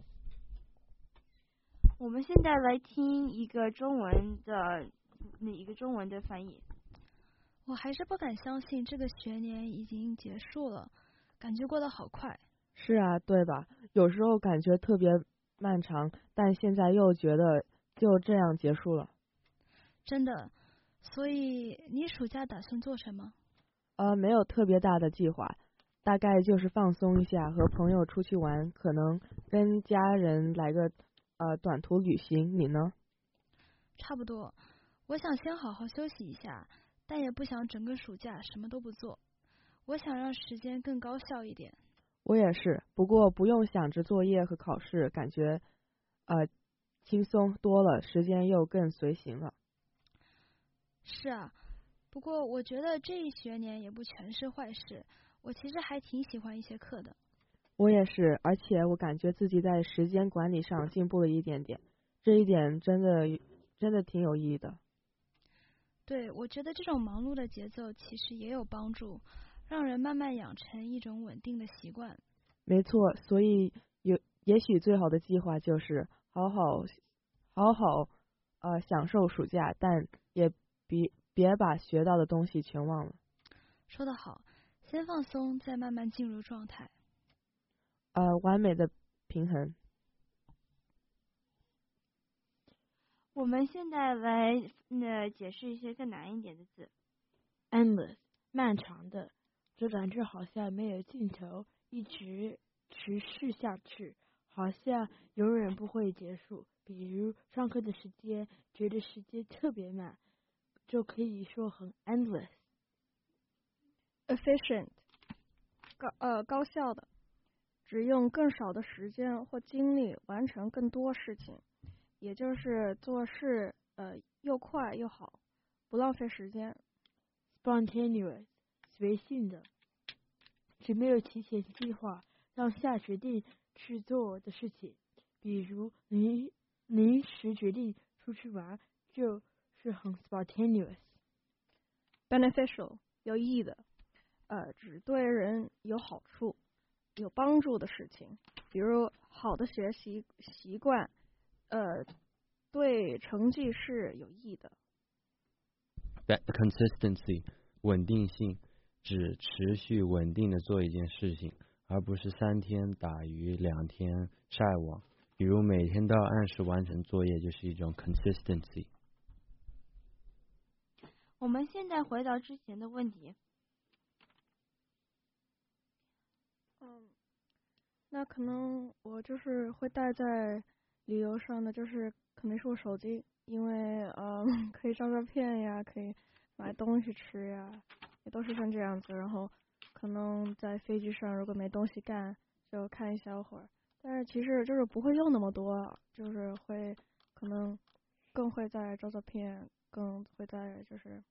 我们现在来听一个中文的那一个中文的翻译。 我还是不敢相信这个学年已经结束了，感觉过得好快。 是啊，对吧？有时候感觉特别漫长，但现在又觉得就这样结束了。 真的，所以你暑假打算做什么？ 呃，没有特别大的计划，大概就是放松一下，和朋友出去玩，可能跟家人来个呃短途旅行。你呢？ 差不多，我想先好好休息一下，但也不想整个暑假什么都不做。我想让时间更高效一点。 我也是，不过不用想着作业和考试，感觉呃轻松多了，时间又更随行了。 是啊，不过我觉得这一学年也不全是坏事，我其实还挺喜欢一些课的。 我也是，而且我感觉自己在时间管理上进步了一点点，这一点真的真的挺有意义的。 对，我觉得这种忙碌的节奏其实也有帮助，让人慢慢养成一种稳定的习惯。 没错，所以有也许最好的计划就是好好好好呃享受暑假，但也别别把学到的东西全忘了。 说得好，先放松，再慢慢进入状态。 呃，完美的平衡。 我们现在来呃解释一些更难一点的字。 endless 漫长的，这感觉好像没有尽头，一直持续下去，好像永远不会结束。比如上课的时间，觉得时间特别慢，就可以说很 endless。 efficient 高呃高效的，只用更少的时间或精力完成更多事情，也就是做事呃又快又好，不浪费时间。 spontaneous 随性的，只没有提前计划，让下决定去做的事情，比如临临时决定出去玩，就是很 spontaneous。 beneficial 有意义的，呃只对人有好处有帮助的事情，比如好的学习习惯，呃对成绩是有益的。 Consistency 稳定性，指持续稳定的做一件事情，而不是三天打鱼两天晒网。比如每天都要按时完成作业，就是一种 consistency。 我们现在回到之前的问题。 嗯，那可能我就是会带在旅游上的，就是肯定是我手机，因为呃可以照照片呀，可以买东西吃呀，也都是像这样子。然后可能在飞机上如果没东西干，就看一小会儿。但是其实就是不会用那么多，就是会可能更会在照照片，更会在就是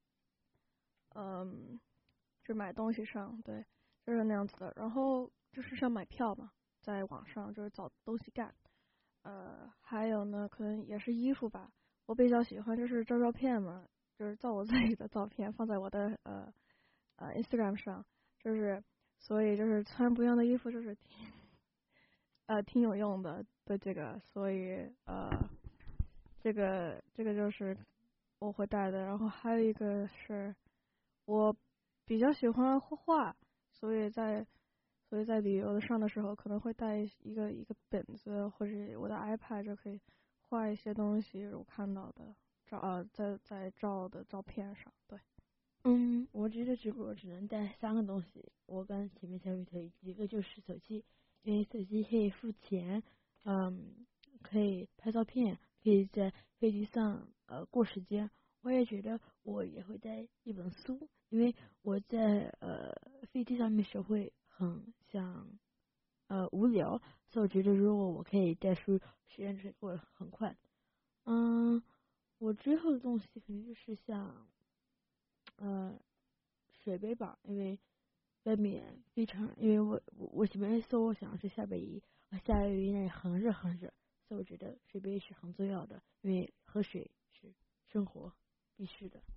嗯就买东西上，对，就是那样子的。然后就是像买票嘛，在网上就是找东西干。呃，还有呢，可能也是衣服吧。我比较喜欢就是照照片嘛，就是照我自己的照片放在我的呃呃 Instagram 上，就是所以就是穿不一样的衣服就是挺呃挺有用的，对这个，所以呃这个这个就是我会带的。然后还有一个是我比较喜欢画画，所以在所以在旅游上的时候可能会带一个一个本子或者我的 iPad 就可以画一些东西我看到的， 照呃在在照的照片上。对， 嗯，我觉得如果只能带三个东西，我跟前面相比的一个就是手机，因为手机可以付钱，嗯，可以拍照片，可以在飞机上呃过时间。我也觉得我也会带一本书，因为我在呃飞机上面时会很想呃无聊，所以我觉得如果我可以带书，时间就会过得很快。嗯，我之后的东西肯定就是像呃水杯吧，因为外面非常，因为我我我前面说我想是下北宜，下雨因为很热很热，所以我觉得水杯是很重要的，因为喝水是生活必须的。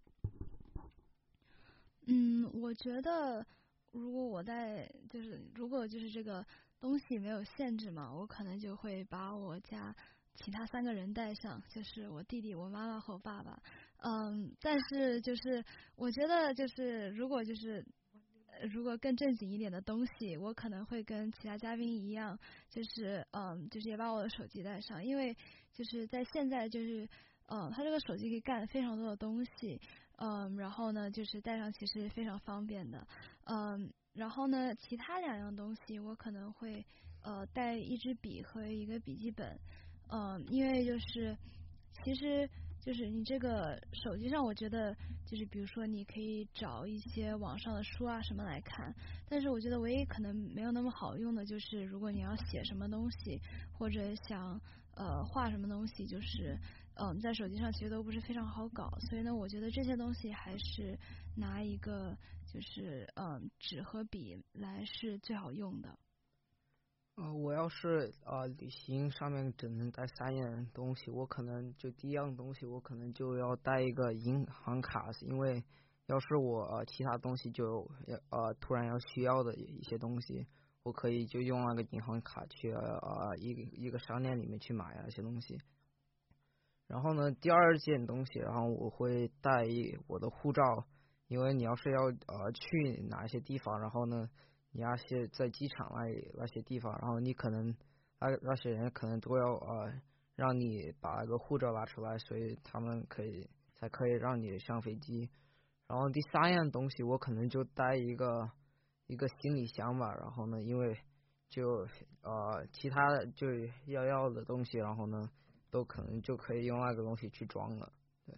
嗯，我觉得如果我带就是如果就是这个东西没有限制嘛，我可能就会把我家其他三个人带上，就是我弟弟、我妈妈和我爸爸。嗯，但是就是我觉得就是如果就是如果更正经一点的东西，我可能会跟其他嘉宾一样，就是嗯，就是也把我的手机带上，因为就是在现在就是嗯，它这个手机可以干非常多的东西，嗯，然后呢，就是带上其实非常方便的，嗯，然后呢，其他两样东西我可能会呃带一支笔和一个笔记本，嗯，因为就是其实。就是你这个手机上，我觉得就是比如说你可以找一些网上的书啊什么来看，但是我觉得唯一可能没有那么好用的就是如果你要写什么东西或者想呃画什么东西，就是嗯、呃、在手机上其实都不是非常好搞，所以呢我觉得这些东西还是拿一个就是嗯、呃、纸和笔来是最好用的。 呃，我要是呃旅行上面只能带三样东西，我可能就第一样东西我可能就要带一个银行卡，因为要是我呃其他东西就呃突然要需要的一些东西，我可以就用那个银行卡去呃一个一个商店里面去买那些东西。然后呢，第二件东西，然后我会带一我的护照，因为你要是要呃去哪些地方，然后呢。你那些在机场那里那些地方，然后你可能那那些人可能都要呃让你把那个护照拿出来，所以他们可以才可以让你上飞机。然后第三样东西我可能就带一个一个行李箱吧，然后呢，因为就呃其他的就要要的东西，然后呢都可能就可以用那个东西去装了。对。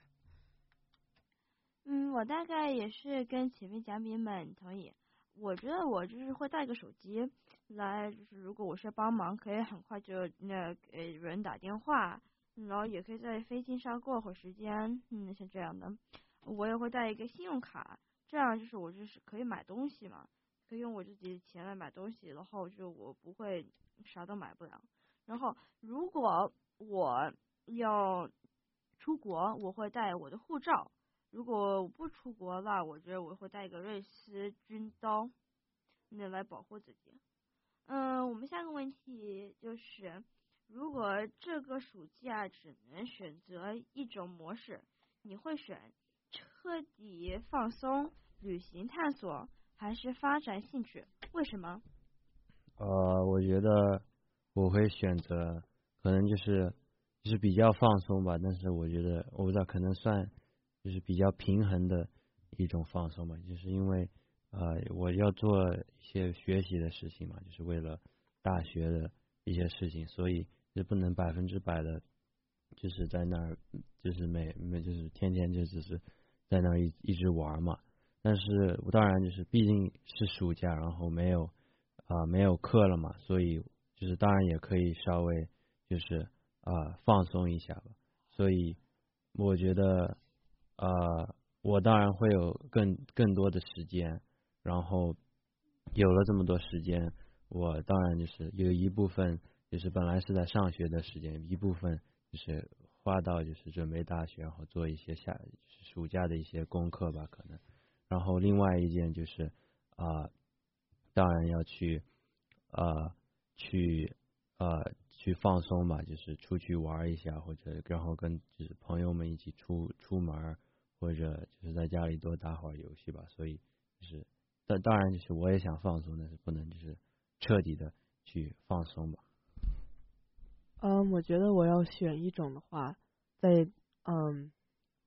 嗯，我大概也是跟前面嘉宾们同意。我觉得我就是会带个手机来，就是如果我是帮忙，可以很快就那给人打电话，然后也可以在飞机上过会时间，嗯，像这样的。我也会带一个信用卡，这样就是我就是可以买东西嘛，可以用我自己的钱来买东西，然后就我不会啥都买不了。然后如果我要出国，我会带我的护照。如果我不出国了，我觉得我会带一个瑞士军刀，那来保护自己。嗯，我们下个问题就是，如果这个暑假只能选择一种模式，你会选彻底放松、旅行探索，还是发展兴趣？为什么？ 呃，我觉得我会选择，可能就是就是比较放松吧，但是我觉得我不知道，可能算。就是比较平衡的一种放松嘛，就是因为呃我要做一些学习的事情嘛，就是为了大学的一些事情，所以就不能百分之百的，就是在那儿就是每每就是天天就只是在那儿一一直玩嘛。但是我当然就是毕竟是暑假，然后没有啊、呃、没有课了嘛，所以就是当然也可以稍微就是啊、呃、放松一下吧。所以我觉得。呃，我当然会有更更多的时间，然后有了这么多时间，我当然就是有一部分就是本来是在上学的时间，一部分就是花到就是准备大学，然后做一些下暑假的一些功课吧，可能。然后另外一件就是啊、呃，当然要去呃去呃去放松吧，就是出去玩一下，或者然后跟就是朋友们一起出出门。或者就是在家里多打会儿游戏吧，所以就是但当然就是我也想放松，但是不能就是彻底的去放松吧。 嗯，我觉得我要选一种的话，在嗯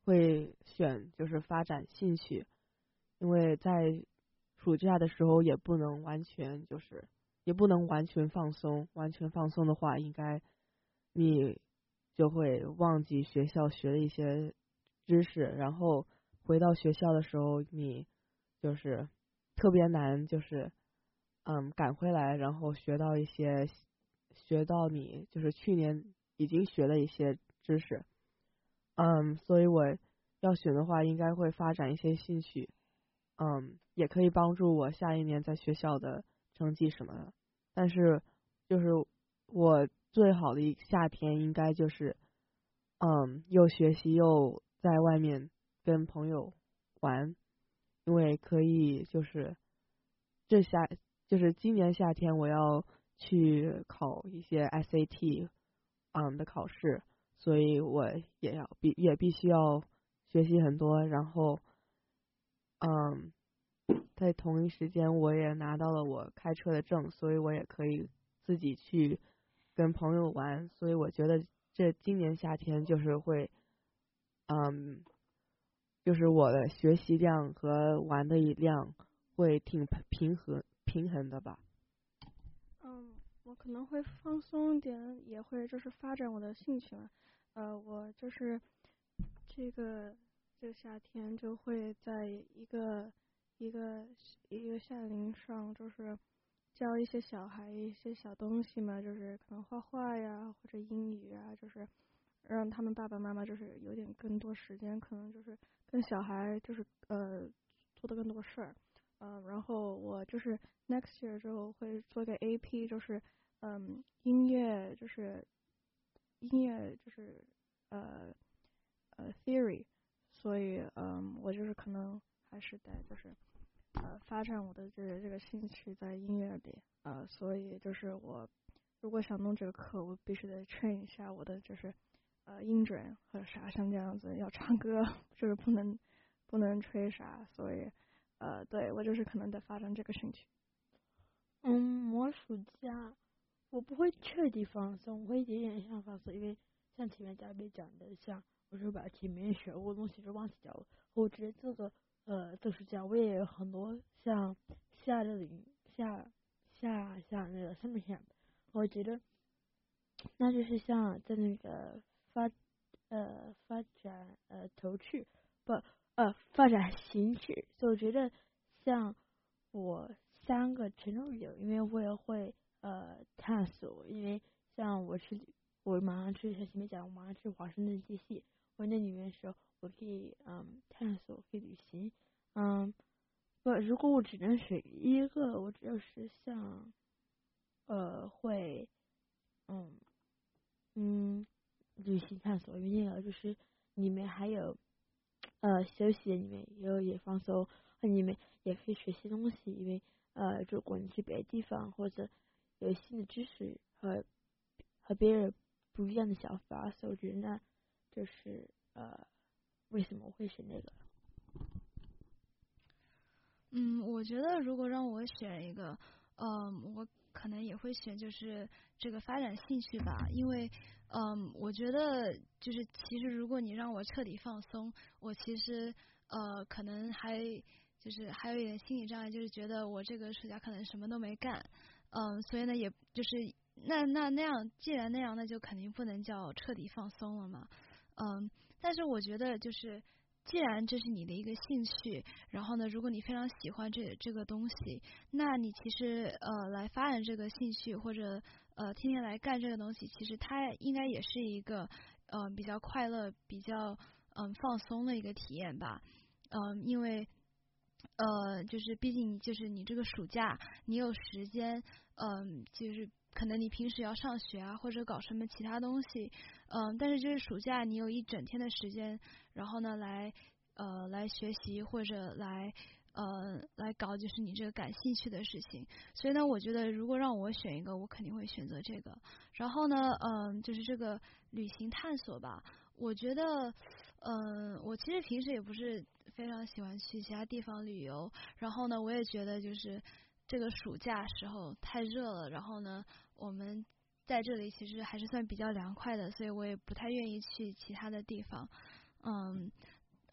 会选就是发展兴趣，因为在暑假的时候也不能完全就是也不能完全放松，完全放松的话，应该你就会忘记学校学的一些知识，然后回到学校的时候，你就是特别难，就是嗯赶回来，然后学到一些学到你就是去年已经学的一些知识，嗯，所以我要选的话，应该会发展一些兴趣，嗯，也可以帮助我下一年在学校的成绩什么的。但是就是我最好的一夏天，应该就是嗯又学习又在外面跟朋友玩，因为可以就是这夏就是今年夏天我要去考一些 S A T 嗯的考试，所以我也要必也必须要学习很多，然后嗯在同一时间我也拿到了我开车的证，所以我也可以自己去跟朋友玩，所以我觉得这今年夏天就是会嗯就是我的学习量和玩的量会挺平衡平衡的吧。 嗯，我可能会放松一点，也会就是发展我的兴趣嘛。呃，我就是这个这个夏天就会在一个一个一个夏令营上，就是教一些小孩一些小东西嘛，就是可能画画呀或者英语啊，就是让他们爸爸妈妈就是有点更多时间，可能就是跟小孩就是呃做的更多事儿。嗯，然后我就是 next year 之后会做个 A P， 就是嗯音乐就是音乐就是呃呃 theory， 所以嗯我就是可能还是得就是呃发展我的这个这个兴趣在音乐里，呃所以就是我如果想弄这个课，我必须得 train 一下我的就是呃音准和啥，像这样子要唱歌就是不能不能吹啥，所以。呃，对我就是可能得发展这个兴趣。 嗯，我暑假我不会彻底放松，我会一点点像放松，因为像前面嘉宾讲的，像我是把前面学过的东西就忘记掉了。我觉得这个呃，这暑假我也有很多像夏令营、夏夏像那个 summer camp， 我觉得那就是像在那个发呃发展呃头趣不。呃，发展兴趣，所以我觉得像我三个全都有，因为我也会呃探索，因为像我是我马上去像前面讲，我马上去华盛顿 D C， 我那里面的时候，我可以嗯探索，可以旅行，嗯，不，如果我只能选一个，我就是像呃会嗯嗯旅行探索，因为那个就是里面还有。呃，休息里面也有也放松，和你们也可以学习东西，因为呃，如果你去别的地方或者有新的知识和和别人不一样的想法，所以我觉得那就是呃，为什么我会选那个？ 嗯，我觉得如果让我选一个，嗯，我可能也会选就是这个发展兴趣吧，因为嗯，我觉得就是其实如果你让我彻底放松，我其实呃可能还就是还有一点心理障碍，就是觉得我这个暑假可能什么都没干，嗯，所以呢也就是那那那样，既然那样，那就肯定不能叫彻底放松了嘛，嗯，但是我觉得就是。既然这是你的一个兴趣，然后呢，如果你非常喜欢这这个东西，那你其实呃来发展这个兴趣，或者呃天天来干这个东西，其实它应该也是一个呃比较快乐、比较嗯、呃、放松的一个体验吧，嗯、呃，因为呃就是毕竟就是你这个暑假你有时间，嗯、呃，就是可能你平时要上学啊，或者搞什么其他东西，嗯、呃，但是就是暑假你有一整天的时间。然后呢，来呃来学习或者来呃来搞就是你这个感兴趣的事情，所以呢，我觉得如果让我选一个，我肯定会选择这个。然后呢，嗯、呃，就是这个旅行探索吧，我觉得，嗯、呃，我其实平时也不是非常喜欢去其他地方旅游，然后呢，我也觉得就是这个暑假时候太热了，然后呢，我们在这里其实还是算比较凉快的，所以我也不太愿意去其他的地方。嗯，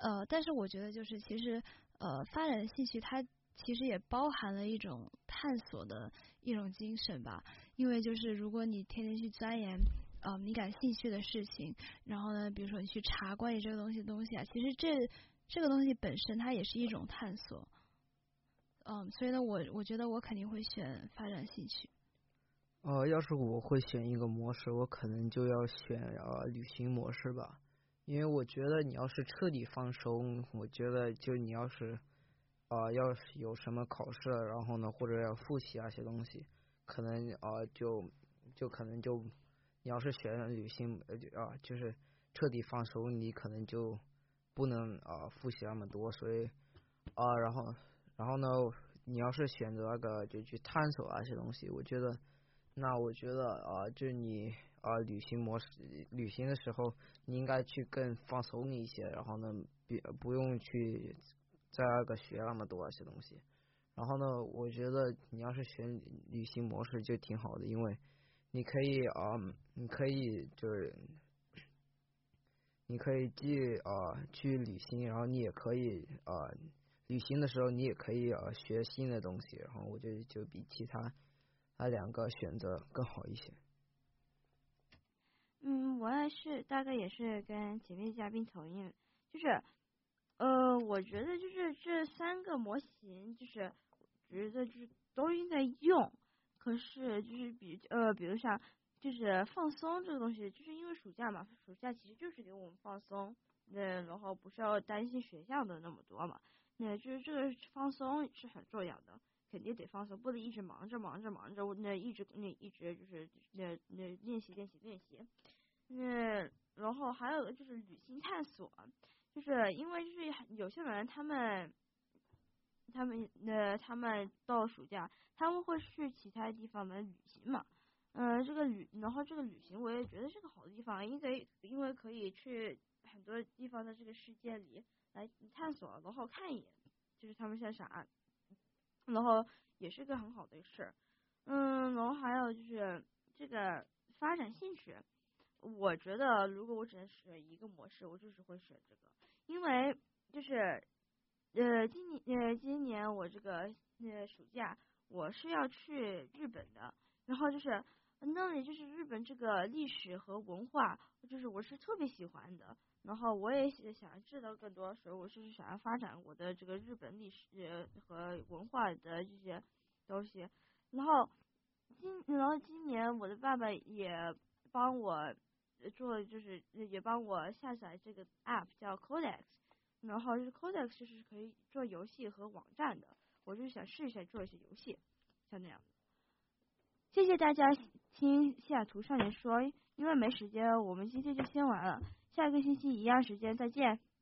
呃，但是我觉得就是其实呃发展的兴趣它其实也包含了一种探索的一种精神吧，因为就是如果你天天去钻研呃你感兴趣的事情，然后呢比如说你去查关于这个东西的东西啊，其实这这个东西本身它也是一种探索。嗯，所以呢我我觉得我肯定会选发展兴趣。 呃，要是我会选一个模式，我可能就要选呃旅行模式吧，因为我觉得你要是彻底放松，我觉得就你要是呃要是有什么考试，然后呢或者要复习啊些东西，可能呃就就可能就你要是选旅行呃啊就是彻底放松，你可能就不能啊、呃、复习那么多，所以啊、呃、然后然后呢你要是选择那个就去探索啊些东西，我觉得。那我觉得啊、呃，就是你啊、呃，旅行模式，旅行的时候，你应该去更放松一些，然后呢，别不用去在那个学那么多那些东西。然后呢，我觉得你要是选旅行模式就挺好的，因为你可以啊、呃，你可以就是你可以既啊、呃、去旅行，然后你也可以啊、呃、旅行的时候你也可以啊、呃、学新的东西，然后我觉得就比其他。那两个选择更好一些。 嗯，我也是，大概也是跟前面嘉宾同意，就是呃，我觉得就是这三个模型，就是觉得就是都应该用，可是就是比呃，比如像就是放松这个东西，就是因为暑假嘛，暑假其实就是给我们放松，那然后不是要担心学校的那么多嘛，那就是这个放松是很重要的。肯定得放松，不能一直忙着忙着忙着，那一直那一直就是那那练习练习练习。那然后还有就是旅行探索，就是因为就是有些人他们他们呃他们到暑假他们会去其他地方的旅行嘛，嗯、呃，这个旅然后这个旅行我也觉得是个好的地方，因为因为可以去很多地方的这个世界里来探索，然后看一眼，就是他们像啥。然后也是个很好的事，嗯，然后还有就是这个发展兴趣，我觉得如果我只能选一个模式，我就是会选这个，因为就是呃今年呃今年我这个呃暑假我是要去日本的，然后就是那里就是日本这个历史和文化，就是我是特别喜欢的。然后我也想知道更多，所以我是想要发展我的这个日本历史和文化的这些东西。然后今然后今年我的爸爸也帮我做，就是也帮我下载这个 app 叫 Codex， 然后这 Codex 就是可以做游戏和网站的，我就想试一下做一些游戏，像那样的。谢谢大家听西雅图少年说，因为没时间，我们今天就先完了。下个星期一样时间再见。